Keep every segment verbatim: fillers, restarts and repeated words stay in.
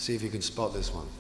See if you can spot this one.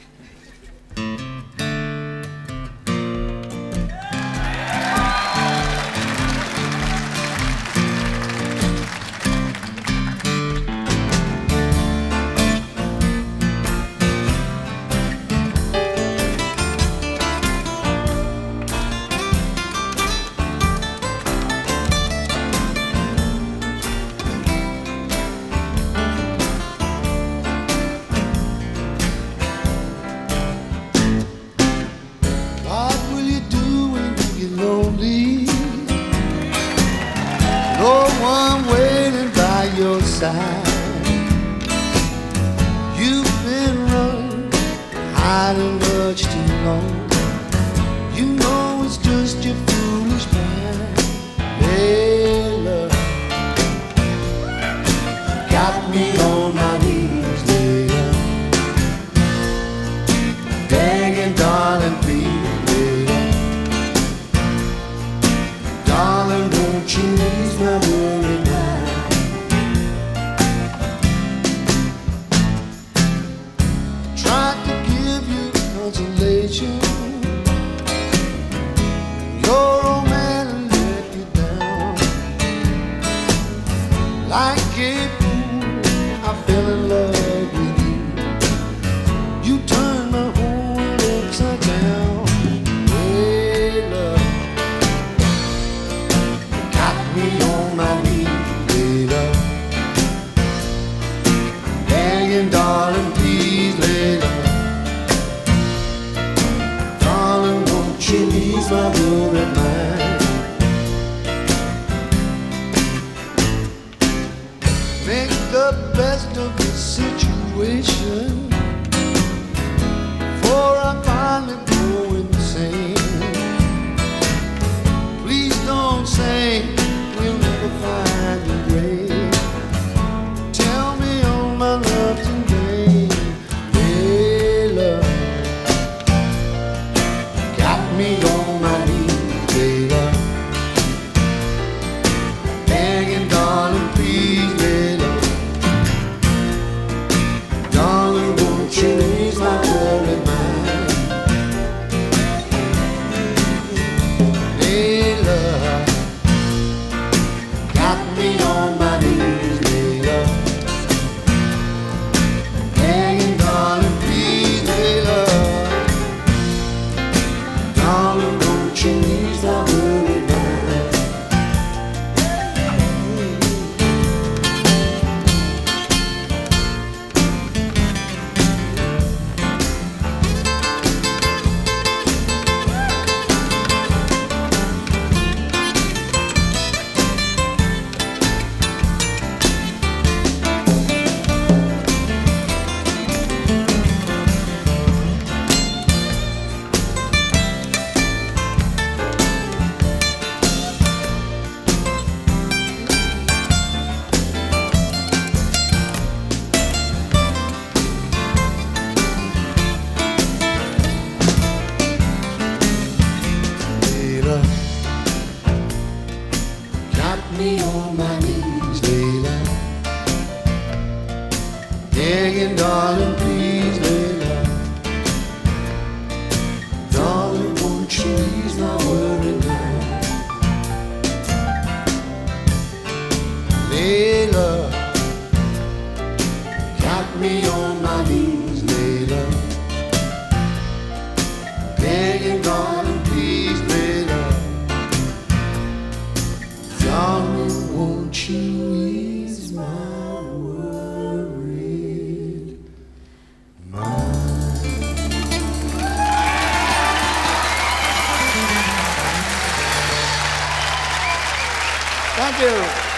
No one waiting by your side. You've been running, hiding much too long. You know it's just your foolish mind. Hey, love, got me on my knees, love, begging, darling, please, love, darling, won't you ease my worry mind? Tried to give you consolation. Your old man let you down. Like a fool, I fell in love with you. You turned my whole world upside down. Hey, love, got me on my knees, hey, love, begging, darling, please, hey, love, darling, won't you ease my worried mind? Make the best of the situation, for I finally go insane. Please don't say we'll never find a grave. Tell me all my love's in vain. Hey, love, got me on my knees, hey, love, begging, darling, please, hey, love, darling, won't you ease my worried mind? Hey, love, got me on my knees, hey, love, begging, darling, please, hey, love, darling, won't you ease my worried mind? Layla, got me on my knees, Layla, begging, darling, please, Layla, darling, won't you ease my worried mind? Layla, got me on my knees, Layla, begging, darling, please, Layla, darling, won't you ease my worried mind? Thank you.